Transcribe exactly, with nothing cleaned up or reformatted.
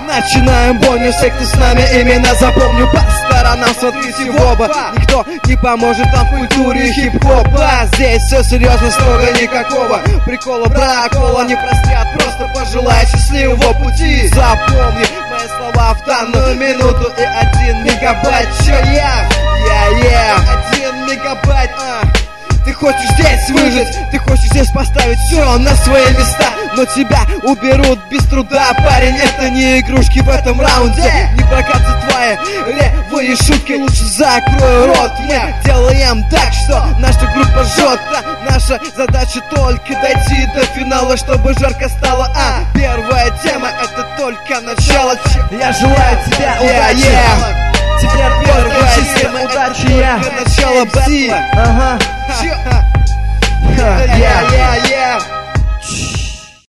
Начинаем бойню, все, кто с нами, именно запомню. По сторонам смотрите в оба. Никто не поможет нам в культуре хип-хопа. Здесь все серьезно, строго никакого прикола, прокола не простят. Просто пожелай счастливого пути. Запомни мои слова в данную минуту. И один мегабайт, чё я? Я-я, один мегабайт, а. Ты хочешь здесь выжить, ты хочешь здесь поставить все на свои места, но тебя уберут без труда, парень, это не игрушки в этом раунде. Не прокатят твои левые шутки, лучше закрой рот. Мы делаем так, что наша группа жжет, а наша задача только дойти до финала, чтобы жарко стало. А первая тема — это только начало. Я желаю тебе удачи, yeah. Тебе первая чистая удачи, я начало бэтла. Ага. Yeah, yeah, yeah.